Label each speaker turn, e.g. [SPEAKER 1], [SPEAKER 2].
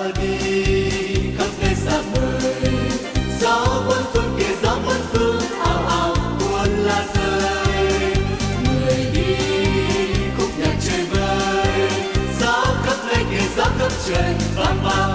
[SPEAKER 1] đi khắp nơi xa vời. Gió bốn phương kìa gió bốn phương ào ào buồn lá rơi. Người đi khúc nhạc chơi vơi, gió khắp nơi kìa gió khắp trời vang vang.